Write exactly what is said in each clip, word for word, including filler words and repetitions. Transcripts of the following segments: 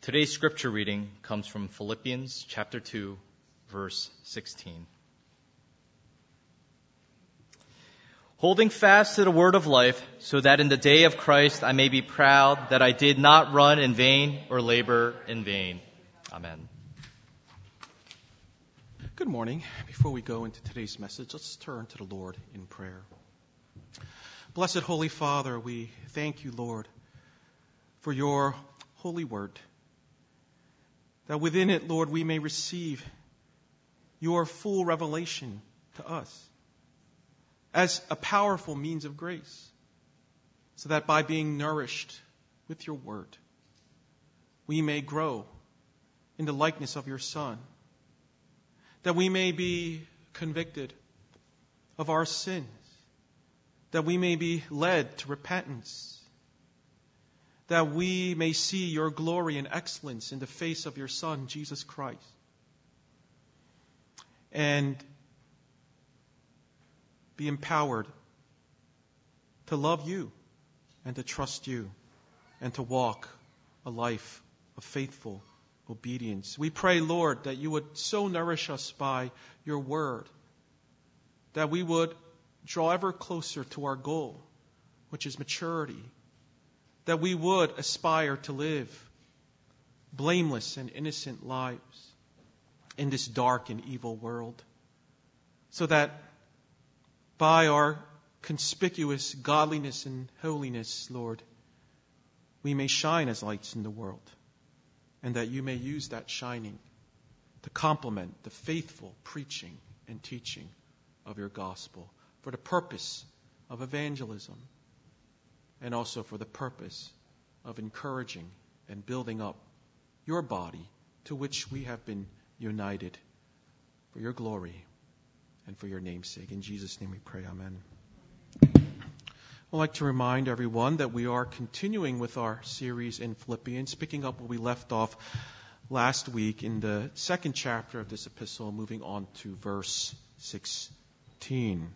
Today's scripture reading comes from Philippians chapter two, verse sixteen. Holding fast to the word of life, so that in the day of Christ I may be proud that I did not run in vain or labor in vain. Amen. Good morning. Before we go into today's message, let's turn to the Lord in prayer. Blessed Holy Father, we thank you, Lord, for your holy word, that within it, Lord, we may receive your full revelation to us as a powerful means of grace, so that by being nourished with your word, we may grow in the likeness of your Son, that we may be convicted of our sins, that we may be led to repentance, that we may see your glory and excellence in the face of your Son, Jesus Christ, and be empowered to love you and to trust you and to walk a life of faithful obedience. We pray, Lord, that you would so nourish us by your word, that we would draw ever closer to our goal, which is maturity, that we would aspire to live blameless and innocent lives in this dark and evil world, so that by our conspicuous godliness and holiness, Lord, we may shine as lights in the world, and that you may use that shining to complement the faithful preaching and teaching of your gospel for the purpose of evangelism, and also for the purpose of encouraging and building up your body, to which we have been united for your glory and for your name's sake. In Jesus' name we pray, amen. I'd like to remind everyone that we are continuing with our series in Philippians, picking up where we left off last week in the second chapter of this epistle, moving on to verse sixteen.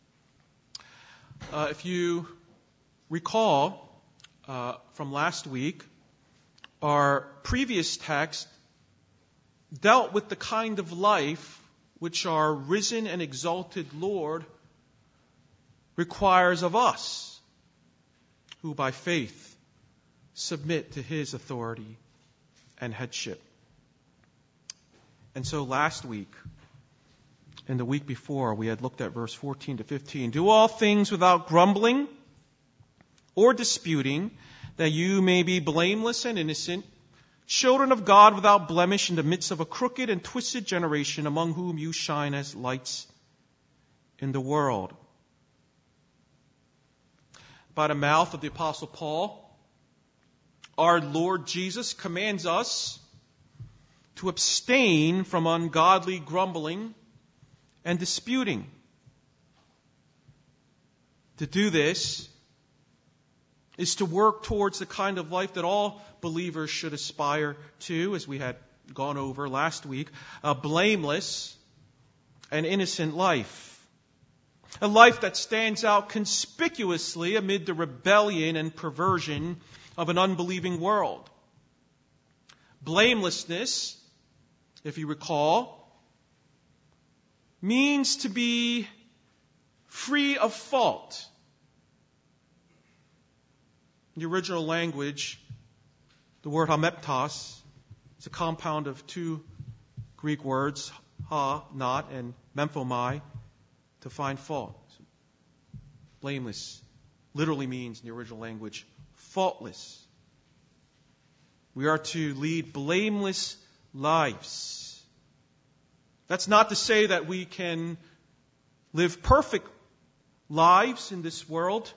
Uh, if you recall uh, from last week, our previous text dealt with the kind of life which our risen and exalted Lord requires of us, who by faith submit to his authority and headship. And so last week, and the week before, we had looked at verse fourteen to fifteen. Do all things without grumbling or disputing, that you may be blameless and innocent, children of God without blemish in the midst of a crooked and twisted generation, among whom you shine as lights in the world. By the mouth of the Apostle Paul, our Lord Jesus commands us to abstain from ungodly grumbling and disputing. To do this is to work towards the kind of life that all believers should aspire to, as we had gone over last week, a blameless and innocent life. A life that stands out conspicuously amid the rebellion and perversion of an unbelieving world. Blamelessness, if you recall, means to be free of fault. In the original language, the word hameptos is a compound of two Greek words, ha, not, and memphomai, to find fault. Blameless literally means in the original language, faultless. We are to lead blameless lives. That's not to say that we can live perfect lives in this world,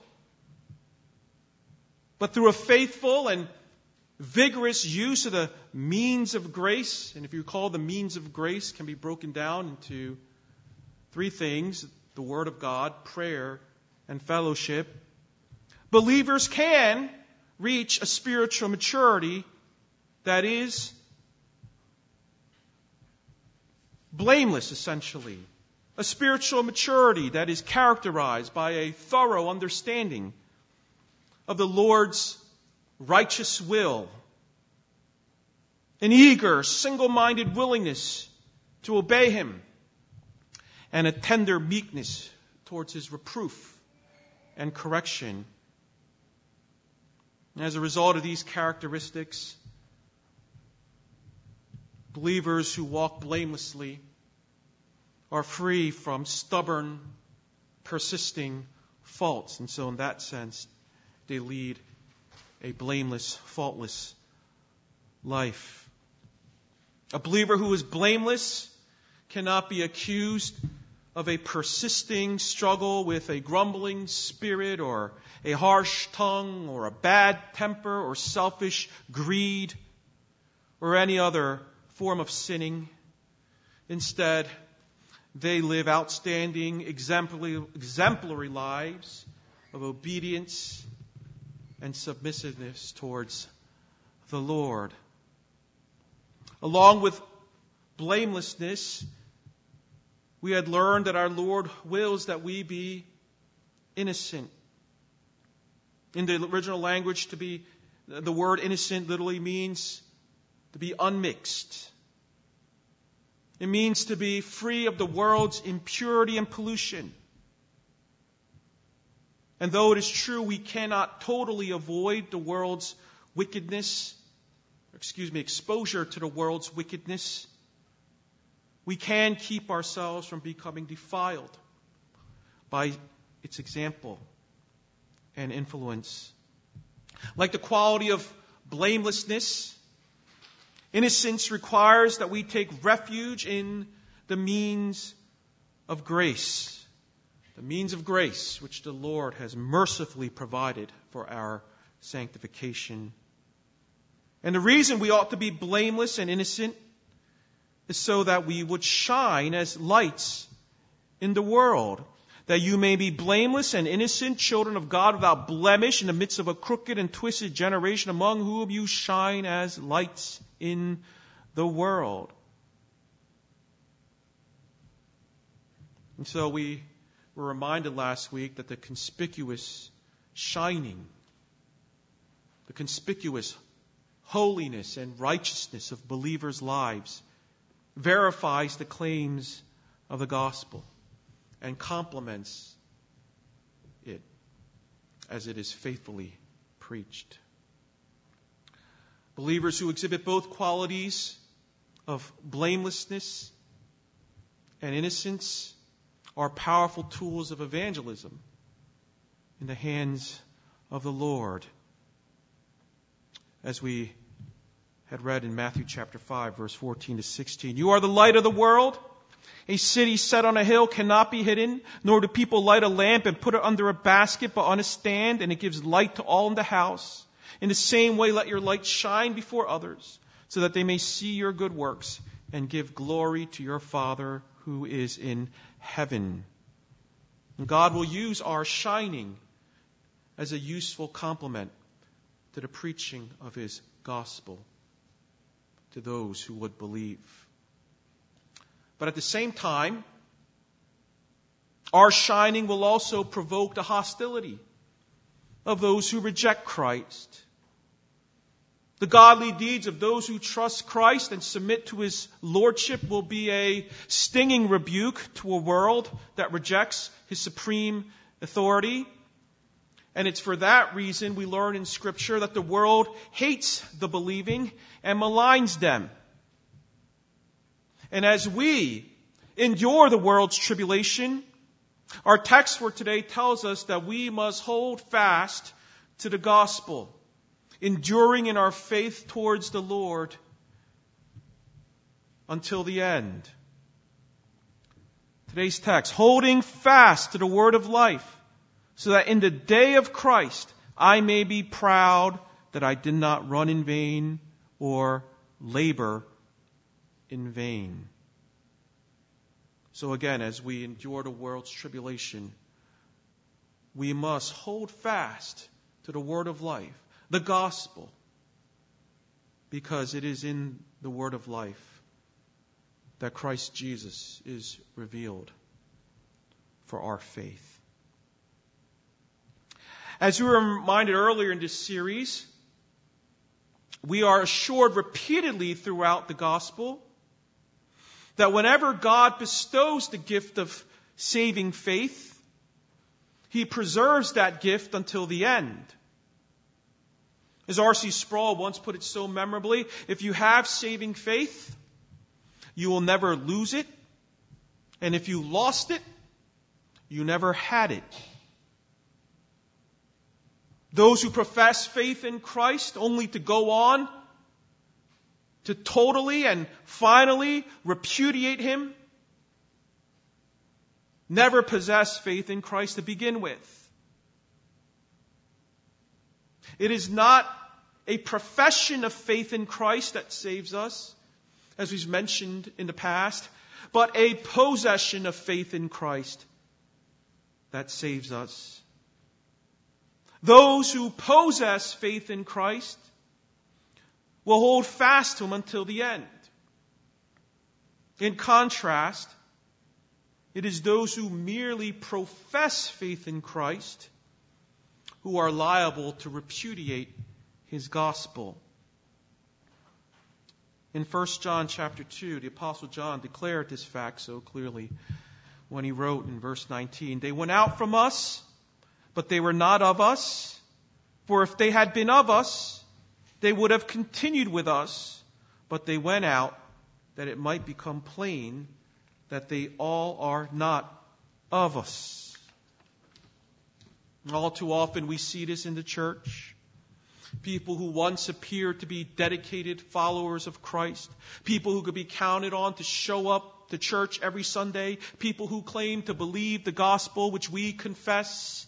but through a faithful and vigorous use of the means of grace, and if you recall, the means of grace can be broken down into three things: the Word of God, prayer, and fellowship. Believers can reach a spiritual maturity that is blameless, essentially. A spiritual maturity that is characterized by a thorough understanding of the Lord's righteous will an eager, single-minded willingness to obey Him, and a tender meekness towards His reproof and correction. And as a result of these characteristics, believers who walk blamelessly are free from stubborn, persisting faults. And so in that sense, they lead a blameless, faultless life. A believer who is blameless cannot be accused of a persisting struggle with a grumbling spirit or a harsh tongue or a bad temper or selfish greed or any other form of sinning. Instead, they live outstanding, exemplary, exemplary lives of obedience and submissiveness towards the Lord. Along with blamelessness, we had learned that our Lord wills that we be innocent. In the original language, to be the word innocent literally means to be unmixed. It means to be free of the world's impurity and pollution. And though it is true we cannot totally avoid the world's wickedness, excuse me, exposure to the world's wickedness, we can keep ourselves from becoming defiled by its example and influence. Like the quality of blamelessness, innocence requires that we take refuge in the means of grace. The means of grace which the Lord has mercifully provided for our sanctification. And the reason we ought to be blameless and innocent is so that we would shine as lights in the world, that you may be blameless and innocent, children of God without blemish in the midst of a crooked and twisted generation, among whom you shine as lights in the world. And so we were reminded last week that the conspicuous shining, the conspicuous holiness and righteousness of believers' lives verifies the claims of the gospel and complements it as it is faithfully preached. Believers who exhibit both qualities of blamelessness and innocence are powerful tools of evangelism in the hands of the Lord. As we had read in Matthew chapter five, verse fourteen to sixteen. You are the light of the world. A city set on a hill cannot be hidden, nor do people light a lamp and put it under a basket, but on a stand, and it gives light to all in the house. In the same way, let your light shine before others, so that they may see your good works and give glory to your Father who is in heaven. And God will use our shining as a useful complement to the preaching of His gospel to those who would believe. But at the same time, our shining will also provoke the hostility of those who reject Christ. The godly deeds of those who trust Christ and submit to His lordship will be a stinging rebuke to a world that rejects His supreme authority. And it's for that reason we learn in Scripture that the world hates the believing and maligns them. And as we endure the world's tribulation, our text for today tells us that we must hold fast to the gospel, enduring in our faith towards the Lord until the end. Today's text, holding fast to the word of life, so that in the day of Christ I may be proud that I did not run in vain or labor in vain. So again, as we endure the world's tribulation, we must hold fast to the word of life, the gospel, because it is in the word of life that Christ Jesus is revealed for our faith. As we were reminded earlier in this series, we are assured repeatedly throughout the gospel that whenever God bestows the gift of saving faith, He preserves that gift until the end. As R C Sproul once put it so memorably, if you have saving faith, you will never lose it. And if you lost it, you never had it. Those who profess faith in Christ only to go on to totally and finally repudiate Him never possess faith in Christ to begin with. It is not a profession of faith in Christ that saves us, as we've mentioned in the past, but a possession of faith in Christ that saves us. Those who possess faith in Christ will hold fast to Him until the end. In contrast, it is those who merely profess faith in Christ who are liable to repudiate His gospel. In First John chapter two, the Apostle John declared this fact so clearly when he wrote in verse nineteen, "They went out from us, but they were not of us. For if they had been of us, they would have continued with us. But they went out, that it might become plain that they all are not of us." All too often we see this in the church. People who once appeared to be dedicated followers of Christ. People who could be counted on to show up to church every Sunday. People who claim to believe the gospel which we confess.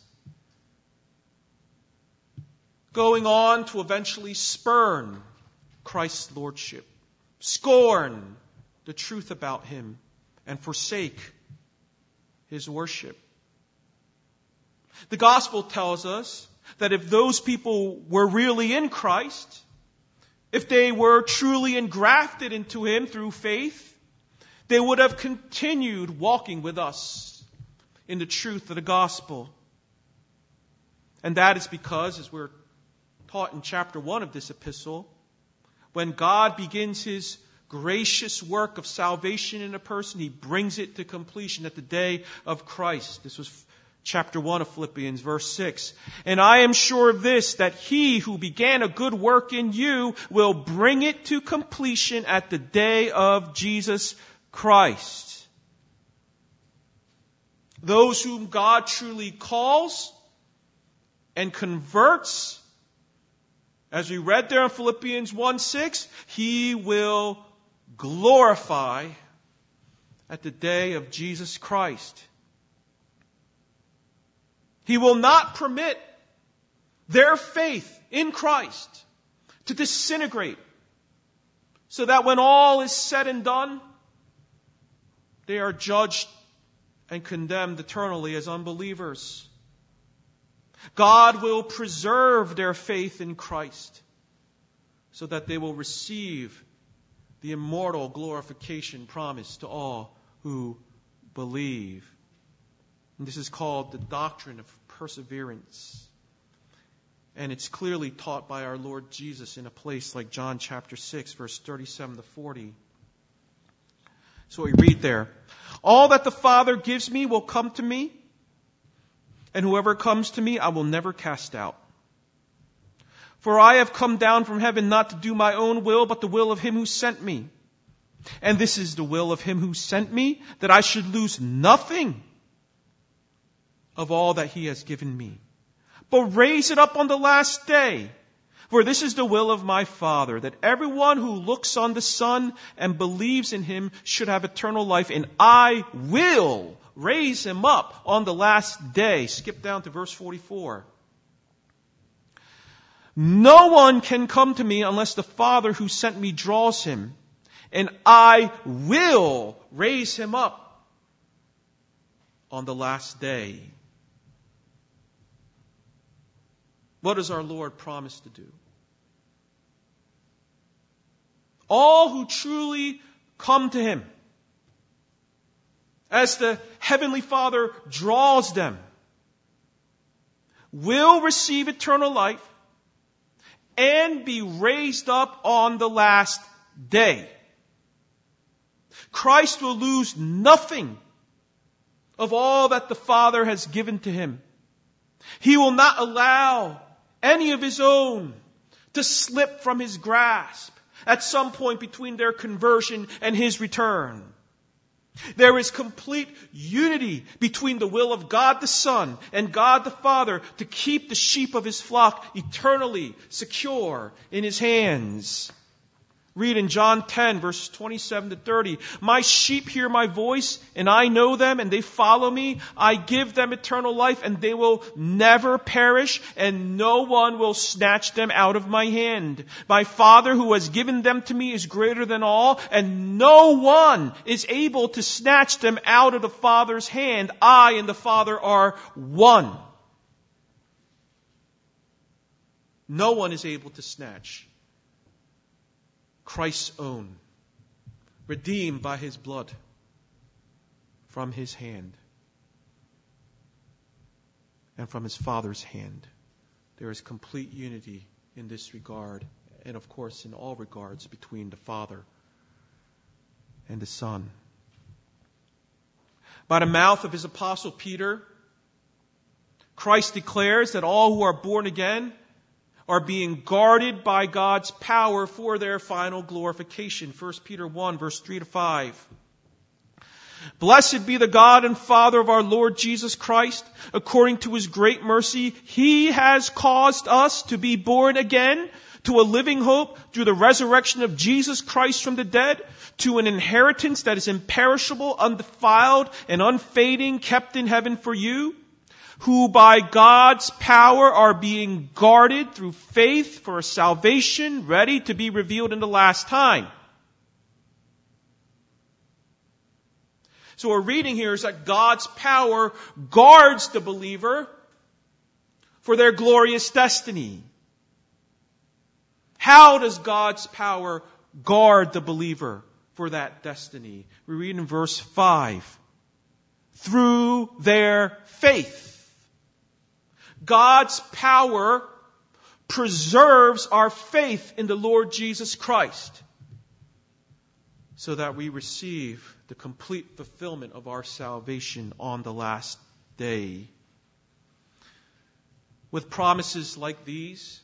Going on to eventually spurn Christ's lordship. Scorn the truth about Him. And forsake His worship. The gospel tells us that if those people were really in Christ, if they were truly engrafted into Him through faith, they would have continued walking with us in the truth of the gospel. And that is because, as we're taught in chapter one of this epistle, when God begins His gracious work of salvation in a person, He brings it to completion at the day of Christ. This was chapter one of Philippians, verse six. "And I am sure of this, that He who began a good work in you will bring it to completion at the day of Jesus Christ." Those whom God truly calls and converts, as we read there in Philippians one six, He will glorify at the day of Jesus Christ. He will not permit their faith in Christ to disintegrate, so that when all is said and done, they are judged and condemned eternally as unbelievers. God will preserve their faith in Christ, so that they will receive the immortal glorification promised to all who believe. And this is called the doctrine of perseverance. And it's clearly taught by our Lord Jesus in a place like John chapter six, verse thirty-seven to forty. So we read there, "All that the Father gives me will come to me, and whoever comes to me I will never cast out. For I have come down from heaven not to do my own will, but the will of Him who sent me. And this is the will of Him who sent me, that I should lose nothing of all that He has given me, but raise it up on the last day. For this is the will of my Father, that everyone who looks on the Son and believes in Him should have eternal life, and I will raise him up on the last day." Skip down to verse forty-four. "No one can come to me unless the Father who sent me draws him, and I will raise him up on the last day." What does our Lord promise to do? All who truly come to Him, as the Heavenly Father draws them, will receive eternal life and be raised up on the last day. Christ will lose nothing of all that the Father has given to him. He will not allow any of his own to slip from his grasp at some point between their conversion and his return. There is complete unity between the will of God the Son and God the Father to keep the sheep of his flock eternally secure in his hands. Read in John ten, verses twenty-seven to thirty. My sheep hear my voice, and I know them, and they follow me. I give them eternal life, and they will never perish, and no one will snatch them out of my hand. My Father who has given them to me is greater than all, and no one is able to snatch them out of the Father's hand. I and the Father are one. No one is able to snatch Christ's own, redeemed by his blood, from his hand and from his Father's hand. There is complete unity in this regard, and of course in all regards between the Father and the Son. By the mouth of his apostle Peter, Christ declares that all who are born again are being guarded by God's power for their final glorification. First Peter one, verse three to five. Blessed be the God and Father of our Lord Jesus Christ. According to his great mercy, he has caused us to be born again to a living hope through the resurrection of Jesus Christ from the dead, to an inheritance that is imperishable, undefiled, and unfading, kept in heaven for you, who by God's power are being guarded through faith for a salvation ready to be revealed in the last time. So what we're reading here is that God's power guards the believer for their glorious destiny. How does God's power guard the believer for that destiny? We read in verse five. Through their faith. God's power preserves our faith in the Lord Jesus Christ so that we receive the complete fulfillment of our salvation on the last day. With promises like these,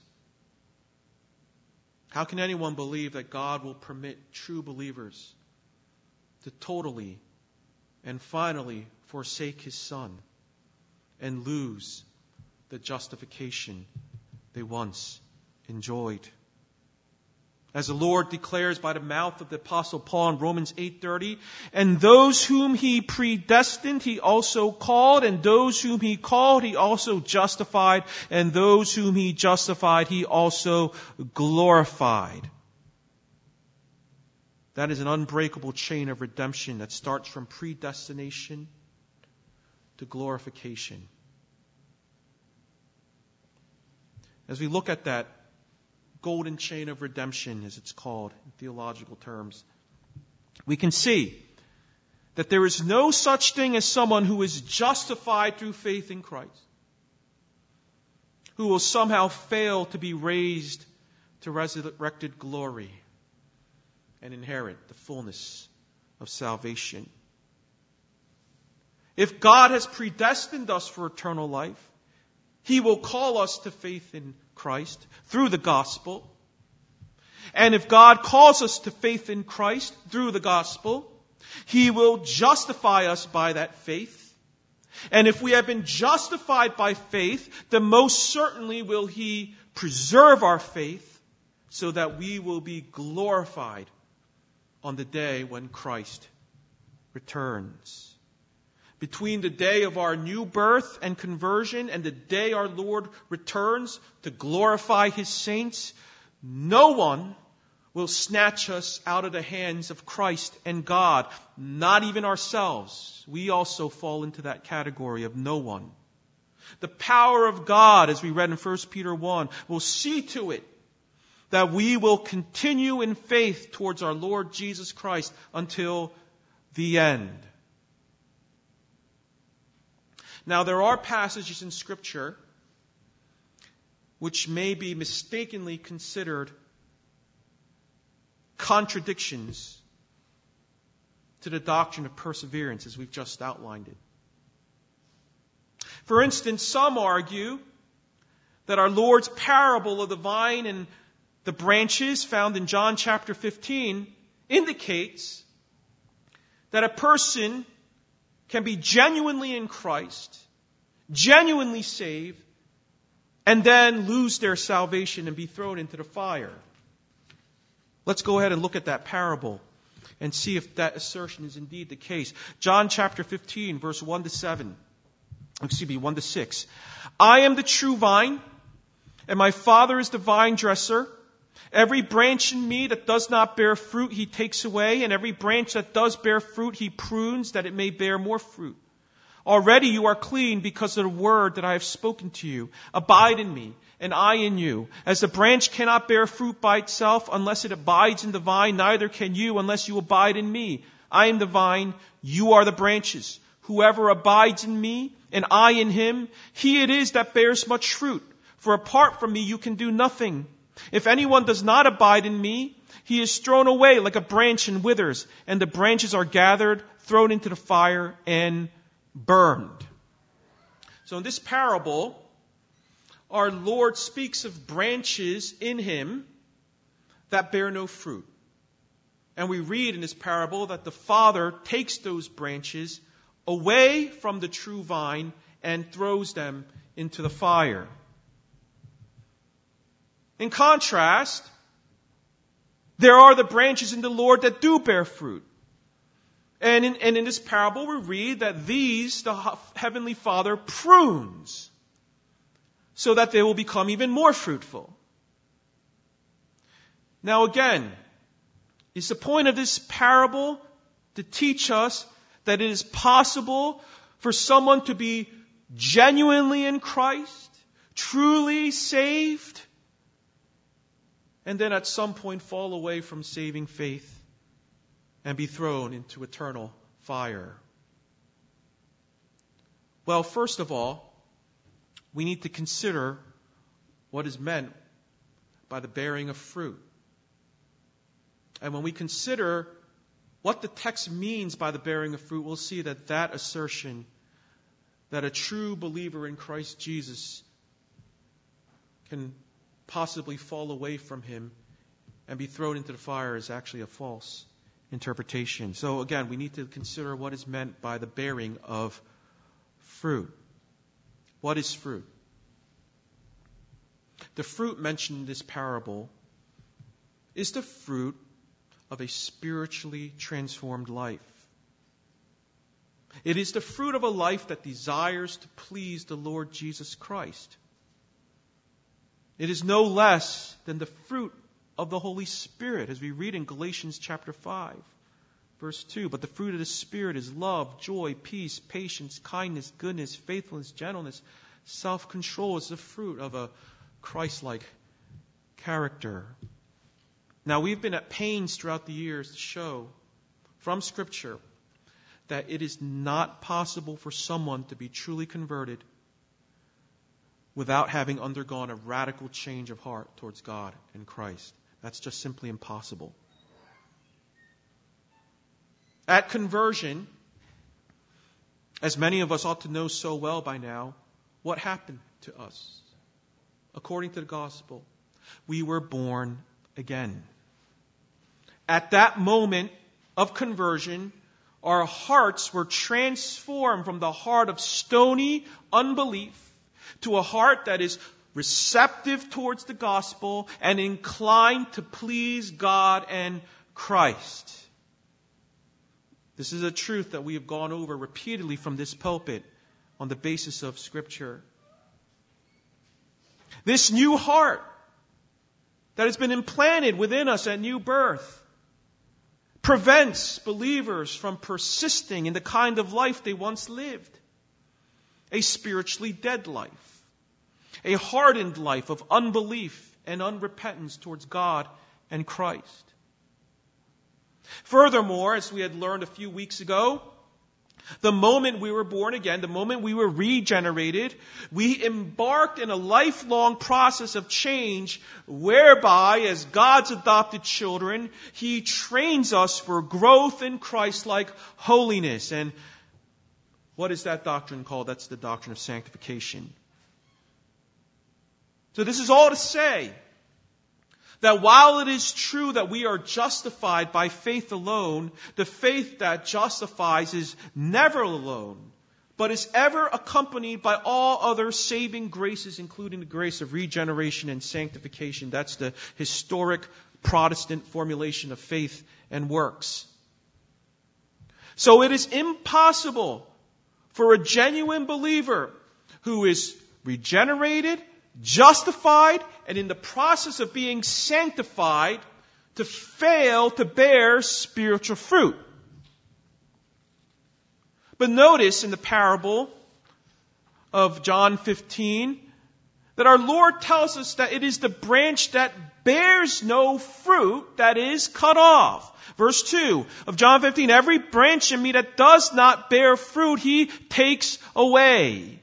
how can anyone believe that God will permit true believers to totally and finally forsake his Son and lose the justification they once enjoyed? As the Lord declares by the mouth of the Apostle Paul in Romans eight thirty, and those whom he predestined he also called, and those whom he called he also justified, and those whom he justified he also glorified. That is an unbreakable chain of redemption that starts from predestination to glorification. As we look at that golden chain of redemption, as it's called in theological terms, we can see that there is no such thing as someone who is justified through faith in Christ, who will somehow fail to be raised to resurrected glory and inherit the fullness of salvation. If God has predestined us for eternal life, he will call us to faith in Christ through the gospel. And if God calls us to faith in Christ through the gospel, he will justify us by that faith. And if we have been justified by faith, then most certainly will he preserve our faith so that we will be glorified on the day when Christ returns. Between the day of our new birth and conversion and the day our Lord returns to glorify his saints, no one will snatch us out of the hands of Christ and God, not even ourselves. We also fall into that category of no one. The power of God, as we read in First Peter one, will see to it that we will continue in faith towards our Lord Jesus Christ until the end. Now, there are passages in Scripture which may be mistakenly considered contradictions to the doctrine of perseverance as we've just outlined it. For instance, some argue that our Lord's parable of the vine and the branches found in John chapter fifteen indicates that a person can be genuinely in Christ, genuinely saved, and then lose their salvation and be thrown into the fire. Let's go ahead and look at that parable and see if that assertion is indeed the case. John chapter fifteen, verse one to seven. Excuse me, one to six. I am the true vine, and my Father is the vine dresser. Every branch in me that does not bear fruit, he takes away, and every branch that does bear fruit, he prunes, that it may bear more fruit. Already you are clean because of the word that I have spoken to you. Abide in me, and I in you. As the branch cannot bear fruit by itself unless it abides in the vine, neither can you unless you abide in me. I am the vine, you are the branches. Whoever abides in me, and I in him, he it is that bears much fruit. For apart from me you can do nothing. If anyone does not abide in me, he is thrown away like a branch and withers, and the branches are gathered, thrown into the fire, and burned. So in this parable, our Lord speaks of branches in him that bear no fruit. And we read in this parable that the Father takes those branches away from the true vine and throws them into the fire. In contrast, there are the branches in the Lord that do bear fruit. And in, and in this parable we read that these the Heavenly Father prunes so that they will become even more fruitful. Now again, is the point of this parable to teach us that it is possible for someone to be genuinely in Christ, truly saved, and then at some point fall away from saving faith and be thrown into eternal fire? Well, first of all, we need to consider what is meant by the bearing of fruit. And when we consider what the text means by the bearing of fruit, we'll see that that assertion that a true believer in Christ Jesus can possibly fall away from him and be thrown into the fire is actually a false interpretation. So again, we need to consider what is meant by the bearing of fruit. What is fruit? The fruit mentioned in this parable is the fruit of a spiritually transformed life. It is the fruit of a life that desires to please the Lord Jesus Christ. It is no less than the fruit of the Holy Spirit, as we read in Galatians chapter five, verse two. But the fruit of the Spirit is love, joy, peace, patience, kindness, goodness, faithfulness, gentleness, self-control. It's the fruit of a Christ-like character. Now, we've been at pains throughout the years to show from Scripture that it is not possible for someone to be truly converted without having undergone a radical change of heart towards God and Christ. That's just simply impossible. At conversion, as many of us ought to know so well by now, what happened to us? According to the gospel, we were born again. At that moment of conversion, our hearts were transformed from the heart of stony unbelief to a heart that is receptive towards the gospel and inclined to please God and Christ. This is a truth that we have gone over repeatedly from this pulpit on the basis of Scripture. This new heart that has been implanted within us at new birth prevents believers from persisting in the kind of life they once lived. A spiritually dead life. A hardened life of unbelief and unrepentance towards God and Christ. Furthermore, as we had learned a few weeks ago, The moment we were born again, the moment we were regenerated, we embarked in a lifelong process of change whereby, as God's adopted children, He trains us for growth in Christ-like holiness. And what is that doctrine called? That's the doctrine of sanctification. So this is all to say that while it is true that we are justified by faith alone, the faith that justifies is never alone, but is ever accompanied by all other saving graces, including the grace of regeneration and sanctification. That's the historic Protestant formulation of faith and works. So it is impossible for a genuine believer who is regenerated, justified, and in the process of being sanctified to fail to bear spiritual fruit. But notice in the parable of John fifteen that our Lord tells us that it is the branch that bears no fruit that is cut off. Verse two of John fifteen, every branch in me that does not bear fruit, He takes away.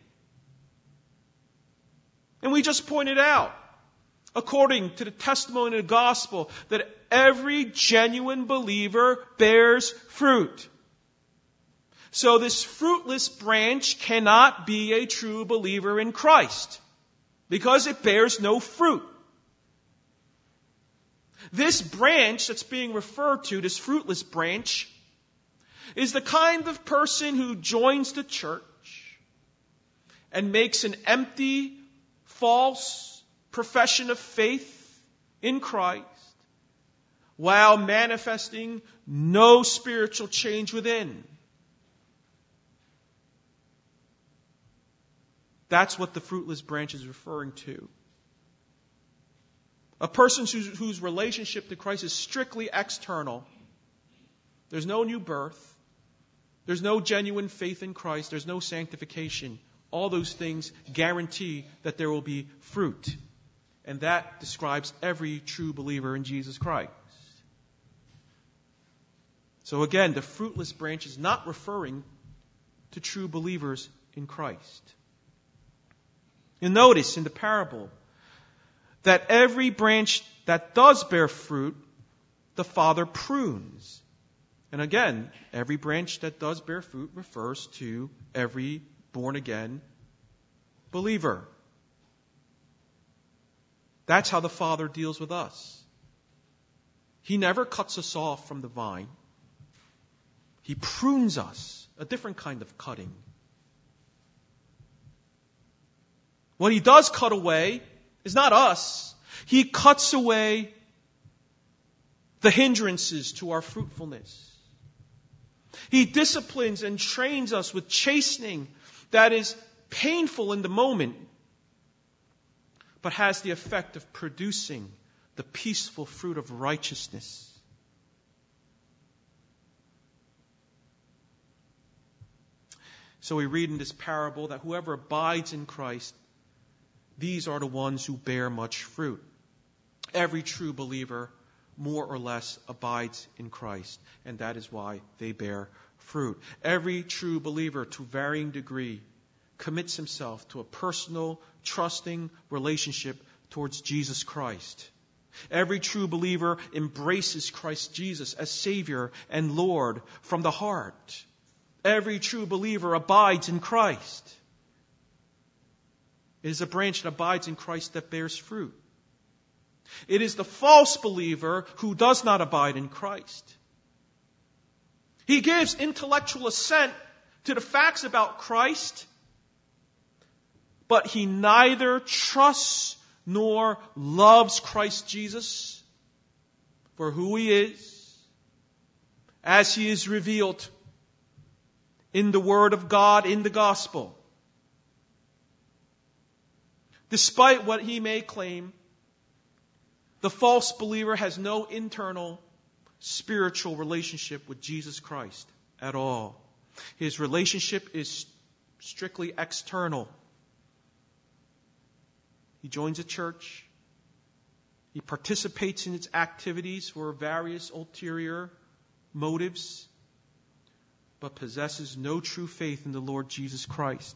And we just pointed out, according to the testimony of the gospel, that every genuine believer bears fruit. So this fruitless branch cannot be a true believer in Christ, because it bears no fruit. This branch that's being referred to, this fruitless branch, is the kind of person who joins the church and makes an empty, false profession of faith in Christ while manifesting no spiritual change within. That's what the fruitless branch is referring to. A person whose, whose relationship to Christ is strictly external. There's no new birth. There's no genuine faith in Christ. There's no sanctification. All those things guarantee that there will be fruit. And that describes every true believer in Jesus Christ. So again, the fruitless branch is not referring to true believers in Christ. You'll notice in the parable that every branch that does bear fruit, the Father prunes. And again, every branch that does bear fruit refers to every born-again believer. That's how the Father deals with us. He never cuts us off from the vine. He prunes us, a different kind of cutting. What He does cut away is not us. He cuts away the hindrances to our fruitfulness. He disciplines and trains us with chastening that is painful in the moment, but has the effect of producing the peaceful fruit of righteousness. So we read in this parable that whoever abides in Christ, these are the ones who bear much fruit. Every true believer, more or less, abides in Christ, and that is why they bear fruit. Every true believer, to varying degree, commits himself to a personal, trusting relationship towards Jesus Christ. Every true believer embraces Christ Jesus as Savior and Lord from the heart. Every true believer abides in Christ. It is a branch that abides in Christ that bears fruit. It is the false believer who does not abide in Christ. He gives intellectual assent to the facts about Christ, but he neither trusts nor loves Christ Jesus for who He is, as He is revealed in the Word of God, in the Gospel. Despite what he may claim, the false believer has no internal spiritual relationship with Jesus Christ at all. His relationship is strictly external. He joins a church. He participates in its activities for various ulterior motives. but possesses no true faith in the Lord Jesus Christ.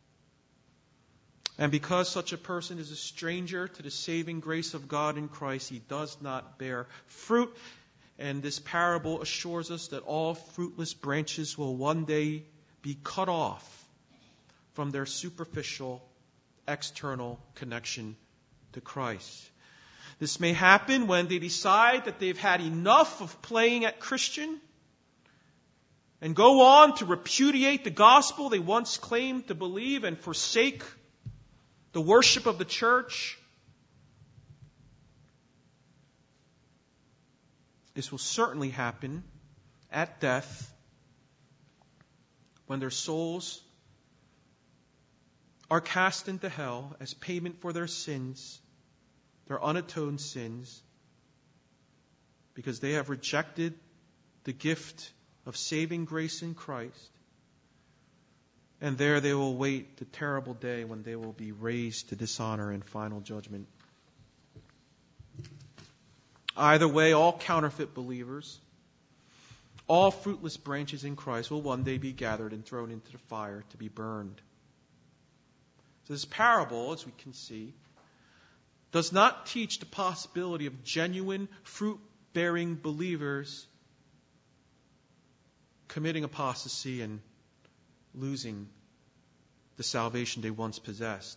And because such a person is a stranger to the saving grace of God in Christ, he does not bear fruit. And this parable assures us that all fruitless branches will one day be cut off from their superficial, external connection to Christ. This may happen when they decide that they've had enough of playing at Christian and go on to repudiate the gospel they once claimed to believe and forsake the worship of the church. This will certainly happen at death when their souls are cast into hell as payment for their sins, their unatoned sins, because they have rejected the gift of saving grace in Christ. And there they will wait the terrible day when they will be raised to dishonor and final judgment. Either way, all counterfeit believers, all fruitless branches in Christ will one day be gathered and thrown into the fire to be burned. So this parable, as we can see, does not teach the possibility of genuine fruit-bearing believers committing apostasy and losing the salvation they once possessed.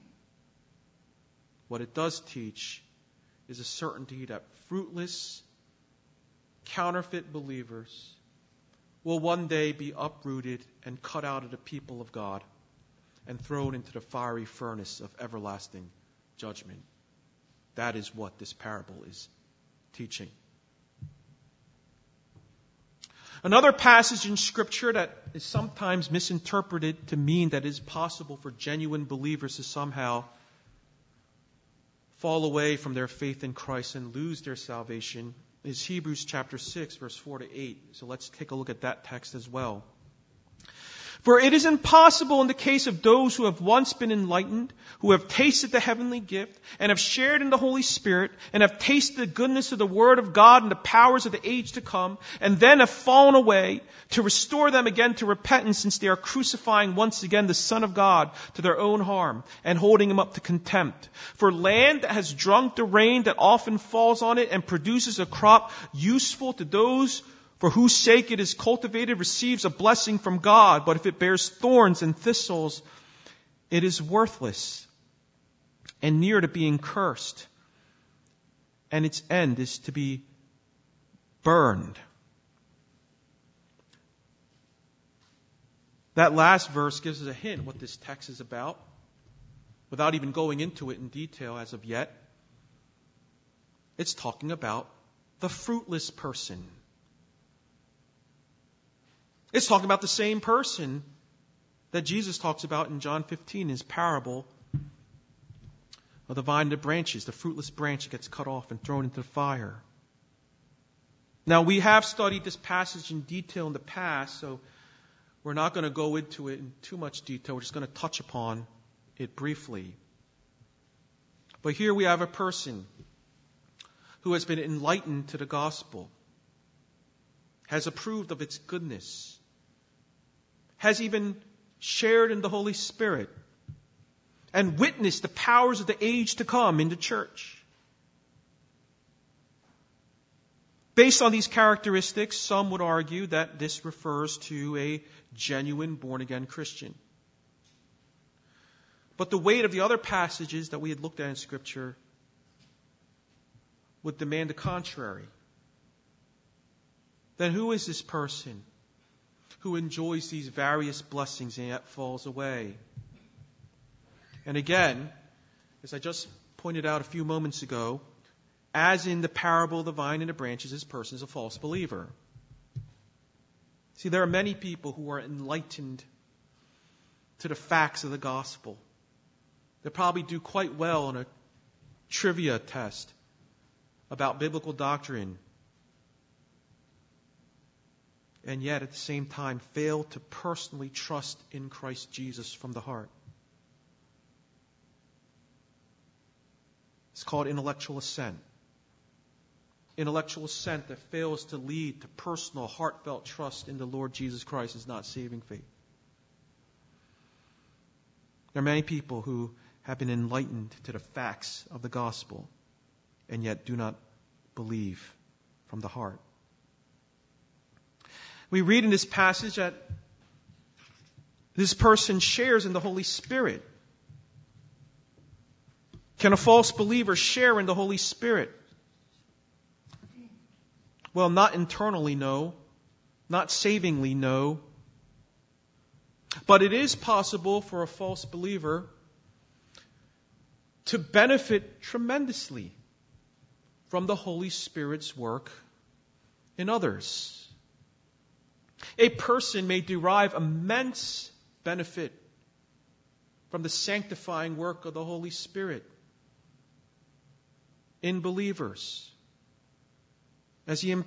What it does teach is a certainty that fruitless, counterfeit believers will one day be uprooted and cut out of the people of God and thrown into the fiery furnace of everlasting judgment. That is what this parable is teaching. Another passage in Scripture that is sometimes misinterpreted to mean that it is possible for genuine believers to somehow fall away from their faith in Christ and lose their salvation is Hebrews chapter six, verse four to eight. So let's take a look at that text as well. For it is impossible in the case of those who have once been enlightened, who have tasted the heavenly gift, and have shared in the Holy Spirit, and have tasted the goodness of the Word of God and the powers of the age to come, and then have fallen away, to restore them again to repentance, since they are crucifying once again the Son of God to their own harm, and holding him up to contempt. For land that has drunk the rain that often falls on it, and produces a crop useful to those for whose sake it is cultivated, receives a blessing from God. But if it bears thorns and thistles, it is worthless and near to being cursed, and its end is to be burned. That last verse gives us a hint what this text is about, without even going into it in detail as of yet. It's talking about the fruitless person. It's talking about the same person that Jesus talks about in John fifteen, his parable of the vine and the branches, the fruitless branch that gets cut off and thrown into the fire. Now, we have studied this passage in detail in the past, so we're not going to go into it in too much detail. We're just going to touch upon it briefly. But here we have a person who has been enlightened to the gospel, has approved of its goodness, has even shared in the Holy Spirit, and witnessed the powers of the age to come in the church. Based on these characteristics, some would argue that this refers to a genuine born-again Christian. But the weight of the other passages that we had looked at in Scripture would demand the contrary. Then who is this person who enjoys these various blessings and yet falls away? And again, as I just pointed out a few moments ago, as in the parable of the vine and the branches, this person is a false believer. See, there are many people who are enlightened to the facts of the gospel. They probably do quite well on a trivia test about biblical doctrine, and yet at the same time fail to personally trust in Christ Jesus from the heart. It's called intellectual assent. intellectual assent that fails to lead to personal, heartfelt trust in the Lord Jesus Christ is not saving faith. There are many people who have been enlightened to the facts of the gospel and yet do not believe from the heart. We read in this passage that this person shares in the Holy Spirit. Can a false believer share in the Holy Spirit? Well, not internally, no. Not savingly, no. But it is possible for a false believer to benefit tremendously from the Holy Spirit's work in others. A person may derive immense benefit from the sanctifying work of the Holy Spirit in believers as He em-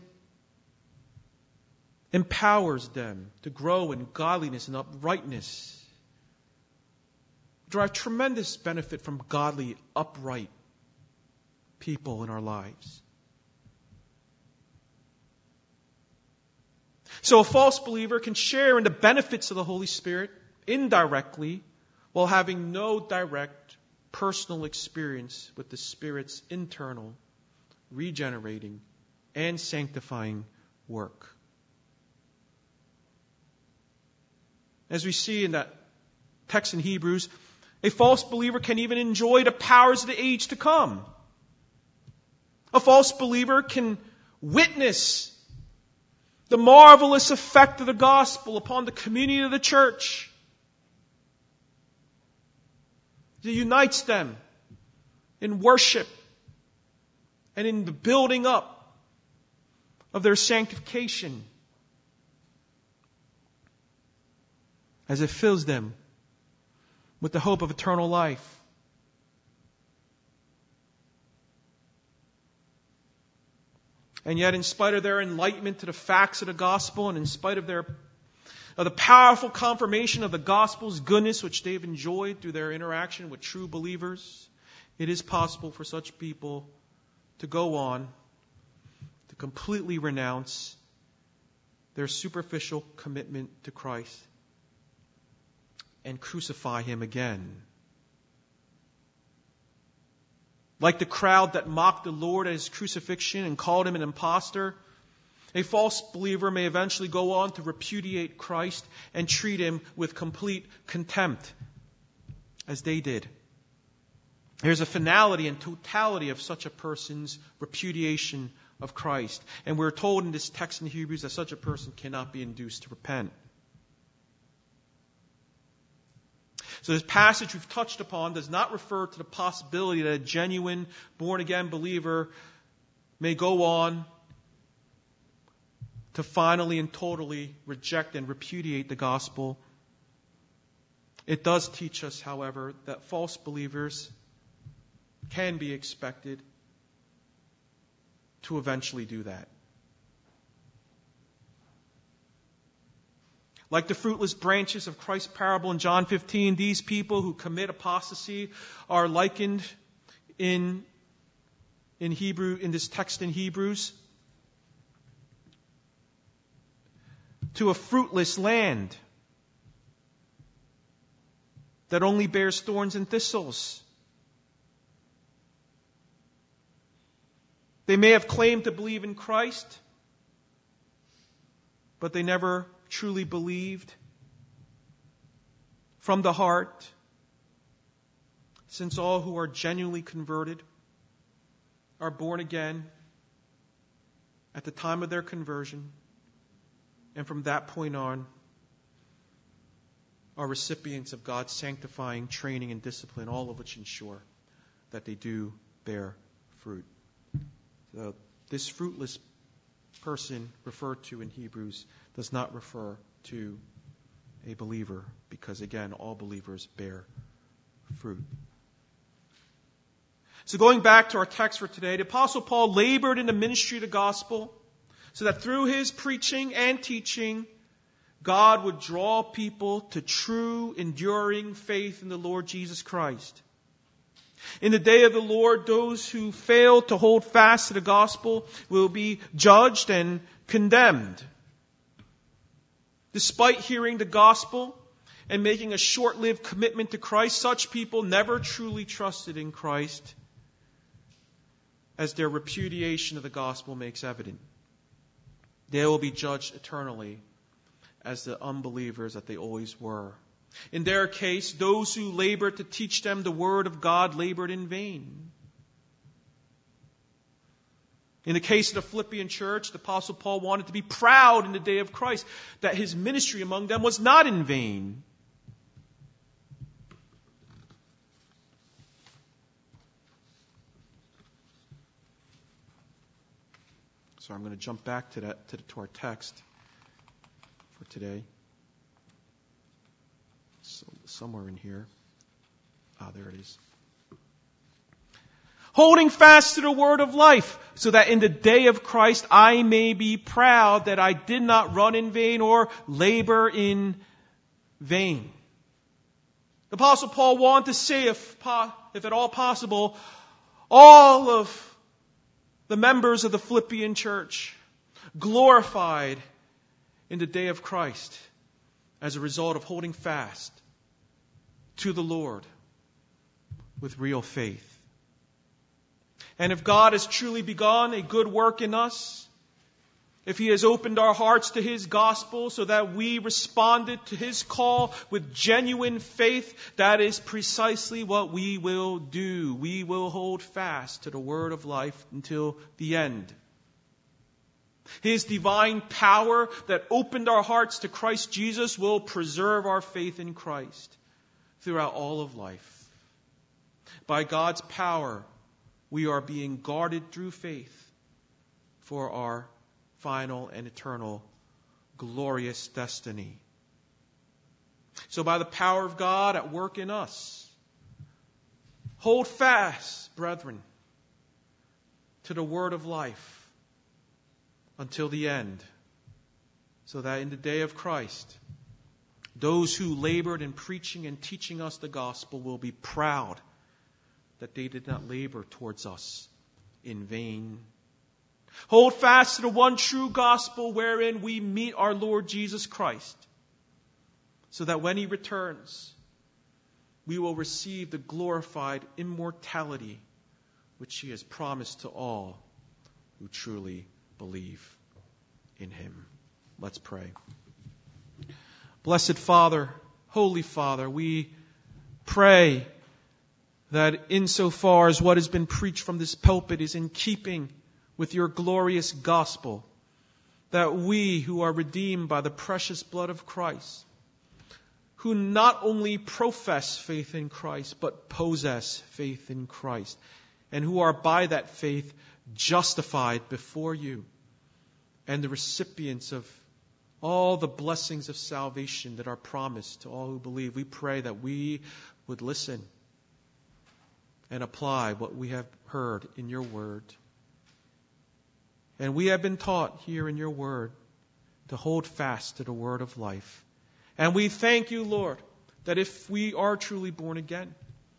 empowers them to grow in godliness and uprightness. Derive tremendous benefit from godly, upright people in our lives. So a false believer can share in the benefits of the Holy Spirit indirectly while having no direct personal experience with the Spirit's internal, regenerating, and sanctifying work. As we see in that text in Hebrews, a false believer can even enjoy the powers of the age to come. A false believer can witness the marvelous effect of the gospel upon the community of the church. It unites them in worship and in the building up of their sanctification as it fills them with the hope of eternal life. And yet, in spite of their enlightenment to the facts of the gospel, and in spite of their of the powerful confirmation of the gospel's goodness which they've enjoyed through their interaction with true believers, it is possible for such people to go on to completely renounce their superficial commitment to Christ and crucify Him again. Like the crowd that mocked the Lord at His crucifixion and called Him an impostor, a false believer may eventually go on to repudiate Christ and treat Him with complete contempt, as they did. There's a finality and totality of such a person's repudiation of Christ. And we're told in this text in Hebrews that such a person cannot be induced to repent. So this passage we've touched upon does not refer to the possibility that a genuine born-again believer may go on to finally and totally reject and repudiate the gospel. It does teach us, however, that false believers can be expected to eventually do that. Like the fruitless branches of Christ's parable in John fifteen, these people who commit apostasy are likened in, in Hebrew, in this text in Hebrews, to a fruitless land that only bears thorns and thistles. They may have claimed to believe in Christ, but they never truly believed from the heart, since all who are genuinely converted are born again at the time of their conversion, and from that point on are recipients of God's sanctifying training and discipline, all of which ensure that they do bear fruit. So this fruitless person referred to in Hebrews does not refer to a believer, because again, all believers bear fruit. So going back to our text for today, the Apostle Paul labored in the ministry of the gospel so that through his preaching and teaching, God would draw people to true, enduring faith in the Lord Jesus Christ. In the day of the Lord, those who fail to hold fast to the gospel will be judged and condemned. Despite hearing the gospel and making a short-lived commitment to Christ, such people never truly trusted in Christ, as their repudiation of the gospel makes evident. They will be judged eternally as the unbelievers that they always were. In their case, those who labored to teach them the word of God labored in vain. In the case of the Philippian church, the Apostle Paul wanted to be proud in the day of Christ that his ministry among them was not in vain. So I'm going to jump back to that to, to our text for today. So, somewhere in here. Ah, there it is. Holding fast to the word of life, so that in the day of Christ I may be proud that I did not run in vain or labor in vain. The Apostle Paul wanted to say, if, if at all possible, all of the members of the Philippian church glorified in the day of Christ as a result of holding fast to the Lord with real faith. And if God has truly begun a good work in us, if He has opened our hearts to His gospel so that we responded to His call with genuine faith, that is precisely what we will do. We will hold fast to the word of life until the end. His divine power that opened our hearts to Christ Jesus will preserve our faith in Christ throughout all of life. By God's power, we are being guarded through faith for our final and eternal glorious destiny. So by the power of God at work in us, hold fast, brethren, to the word of life until the end, so that in the day of Christ, those who labored in preaching and teaching us the gospel will be proud that they did not labor towards us in vain. Hold fast to the one true gospel wherein we meet our Lord Jesus Christ, so that when He returns, we will receive the glorified immortality which He has promised to all who truly believe in Him. Let's pray. Blessed Father, Holy Father, we pray that insofar as what has been preached from this pulpit is in keeping with Your glorious gospel, that we who are redeemed by the precious blood of Christ, who not only profess faith in Christ, but possess faith in Christ, and who are by that faith justified before You, and the recipients of all the blessings of salvation that are promised to all who believe, we pray that we would listen and apply what we have heard in Your word. And we have been taught here in Your word to hold fast to the word of life. And we thank You, Lord, that if we are truly born again,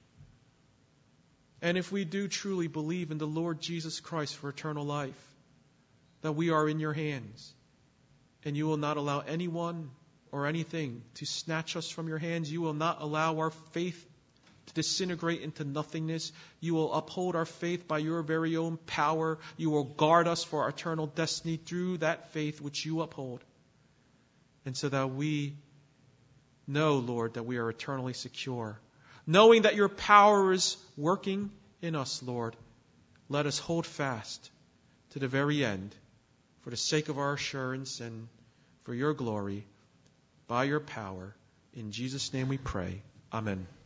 and if we do truly believe in the Lord Jesus Christ for eternal life, that we are in Your hands. And You will not allow anyone or anything to snatch us from Your hands. You will not allow our faith to disintegrate into nothingness. You will uphold our faith by Your very own power. You will guard us for our eternal destiny through that faith which You uphold. And so that we know, Lord, that we are eternally secure. Knowing that Your power is working in us, Lord, let us hold fast to the very end for the sake of our assurance and for Your glory, by Your power. In Jesus' name we pray. Amen.